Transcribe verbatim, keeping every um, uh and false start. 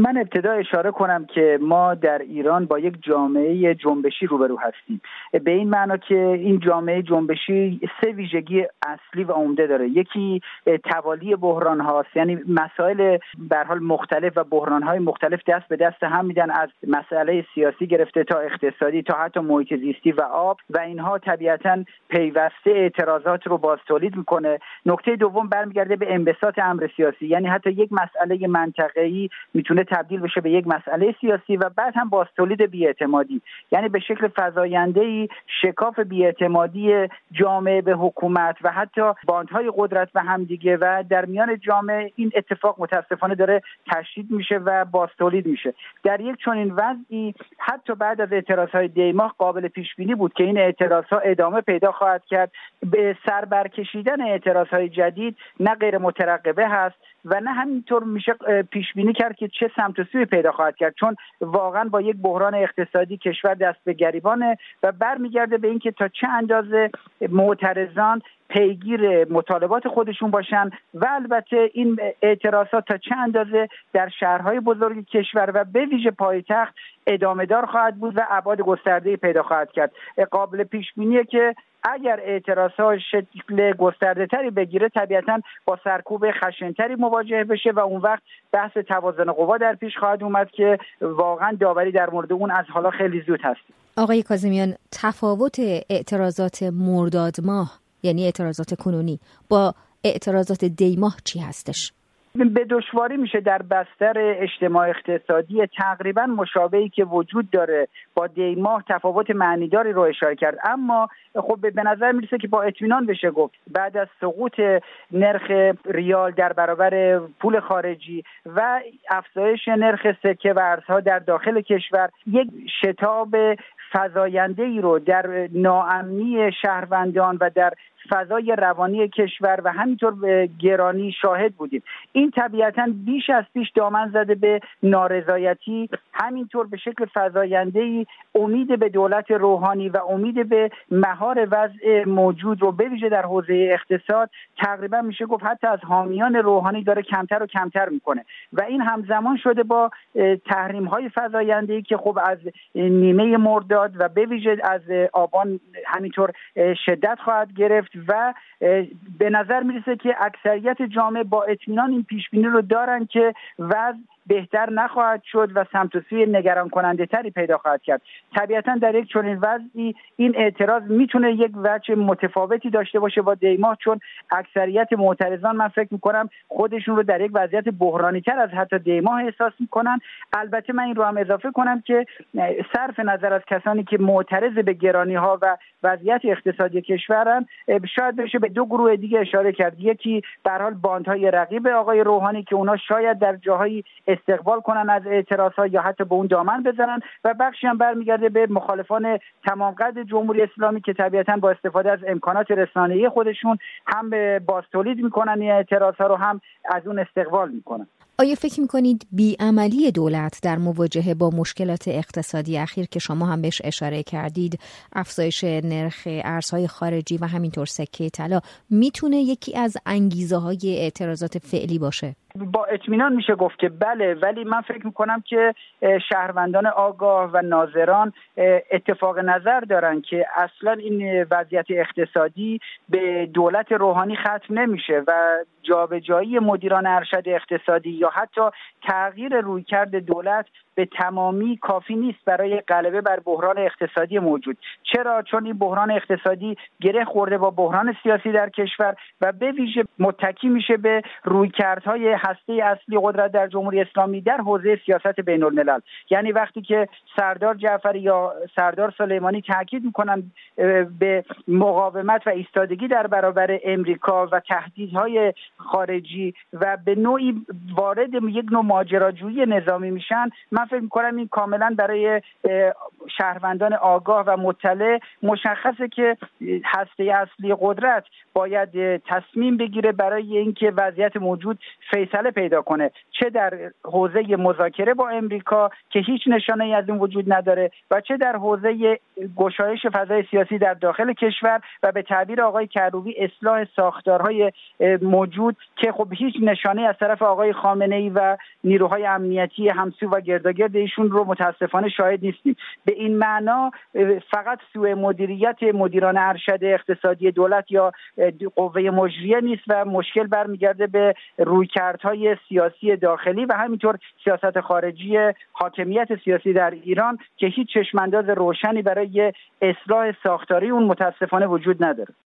من ابتدا اشاره کنم که ما در ایران با یک جامعه جنبشی روبرو هستیم، به این معنا که این جامعه جنبشی سه ویژگی اصلی و عمده داره. یکی توالی بحران هاست، یعنی مسائل به هر حال مختلف و بحران های مختلف دست به دست هم میدن، از مسئله سیاسی گرفته تا اقتصادی تا حتی محیط زیستی و آب، و اینها طبیعتاً پیوسته اعتراضات رو باز تولید میکنه. نکته دوم برمیگرده به انبساط امر سیاسی، یعنی حتی یک مسئله منطقه‌ای میتونه تبدیل بشه به یک مسئله سیاسی و بعد هم باز تولید بی‌اعتمادی، یعنی به شکل فزاینده‌ای شکاف بی‌اعتمادی جامعه به حکومت و حتی باندهای قدرت به هم دیگه و در میان جامعه این اتفاق متاسفانه داره تشدید میشه و باز تولید میشه. در یک چنین وضعی حتی بعد از اعتراضهای دی ماه قابل پیش بینی بود که این اعتراضها ادامه پیدا خواهد کرد. به سر برکشیدن اعتراضهای جدید نه غیر مترقبه هست و نه همینطور میشه پیش بینی کرد که چه سمت و سوی پیدا خواهد کرد، چون واقعا با یک بحران اقتصادی کشور دست به گریبانه و برمیگرده به اینکه تا چه اندازه معترضان پیگیر مطالبات خودشون باشن و البته این اعتراضات تا چه اندازه در شهرهای بزرگ کشور و به ویژه پایتخت ادامه دار خواهد بود و ابعاد گسترده‌ای پیدا خواهد کرد. قابل پیش بینیه که اگر اعتراضات شکل گسترده‌تری بگیره طبیعتاً با سرکوب خشن‌تری مواجه بشه و اون وقت بحث توازن قوا در پیش خواهد اومد که واقعاً داوری در مورد اون از حالا خیلی زود هست. آقای کاظمیان، تفاوت اعتراضات مرداد ماه یعنی اعتراضات کنونی با اعتراضات دی ماه چی هستش؟ به دشواری میشه در بستر اجتماع اقتصادی تقریبا مشابهی که وجود داره با دی ماه تفاوت معنیداری رو اشاره کرد، اما خب به نظر میرسه که با اطمینان بشه گفت بعد از سقوط نرخ ریال در برابر پول خارجی و افزایش نرخ سکه و ارزها در داخل کشور یک شتاب فزاینده‌ای رو در ناامنی شهروندان و در فضای روانی کشور و همینطور به گرانی شاهد بودیم. این طبیعتاً بیش از پیش دامن زده به نارضایتی، همینطور به شکل فزاینده‌ای امید به دولت روحانی و امید به مهار وضع موجود رو به ویژه در حوزه اقتصاد تقریبا میشه گفت حتی از حامیان روحانی داره کمتر و کمتر میکنه و این همزمان شده با تحریم‌های فزاینده‌ای که خب از نیمه مرداد و به ویژه از آبان همینطور شدت خواهد گرفت و به نظر میرسه که اکثریت جامعه با اطمینان این پیشبینی رو دارن که وضع بهتر نخواهد شد و سمت و سوی نگران کننده تری پیدا خواهد کرد. طبیعتاً در یک چنین وضعی این اعتراض میتونه یک وجه متفاوتی داشته باشه با دی ماه، چون اکثریت معترضان من فکر میکنم خودشون رو در یک وضعیت بحرانی تر از حتی دی ماه احساس میکنن. البته من این رو هم اضافه کنم که صرف نظر از کسانی که معترض به گرانی ها و وضعیت اقتصادی کشورن، شاید بشه به دو گروه دیگه اشاره کرد. یکی به هر حال باندهای رقیب آقای روحانی که اونا شاید در جاهایی استقبال کنن از اعتراضها یا حتی به اون دامن بزنن و بخشی هم برمیگرده به مخالفان تمام قد جمهوری اسلامی که طبیعتاً با استفاده از امکانات رسانه‌ای خودشون هم باز تولید میکنن این اعتراضها رو، هم از اون استقبال میکنن. آیا فکر میکنید بیعملی دولت در مواجهه با مشکلات اقتصادی اخیر که شما هم بهش اشاره کردید، افزایش نرخ ارزهای خارجی و همینطور سکه طلا، میتونه یکی از انگیزه های اعتراضات فعلی باشه؟ با اطمینان میشه گفت که بله، ولی من فکر میکنم که شهروندان آگاه و ناظران اتفاق نظر دارن که اصلا این وضعیت اقتصادی به دولت روحانی ختم نمیشه و جابجایی مدیران ارشد اقتصادی یا حتی تغییر رویکرد دولت به تمامی کافی نیست برای غلبه بر بحران اقتصادی موجود. چرا؟ چون این بحران اقتصادی گره خورده با بحران سیاسی در کشور و به ویژه متکی میشه به رویکردهای هسته اصلی قدرت در جمهوری اسلامی در حوزه سیاست بین الملل. یعنی وقتی که سردار جعفری یا سردار سلیمانی تاکید میکنن به مقاومت و ایستادگی در برابر امریکا و تهدیدهای خارجی و به نوعی وارد یک نوع ماجراجویی نظامی میشن، من فکر میکنم این کاملا برای شهروندان آگاه و مطلع مشخصه که هسته اصلی قدرت باید تصمیم بگیره برای اینکه وضعیت موجود فیصله پیدا کنه، چه در حوزه مذاکره با امریکا که هیچ نشانه‌ای از این وجود نداره و چه در حوزه گشایش فضای سیاسی در داخل کشور و به تعبیر آقای کروبی اصلاح ساختارهای موجود که خب هیچ نشانه‌ای از طرف آقای خامنه‌ای و نیروهای امنیتی همسو و گرداگرد ایشون رو متاسفانه شاهد نیستیم. به این معنا فقط سوء مدیریت مدیران ارشد اقتصادی دولت یا قوه مجریه نیست و مشکل برمیگرده به رویکردهای سیاسی داخلی و همینطور سیاست خارجی حاکمیت سیاسی در ایران که هیچ چشمانداز روشنی برای اصلاح ساختاری اون متاسفانه وجود نداره.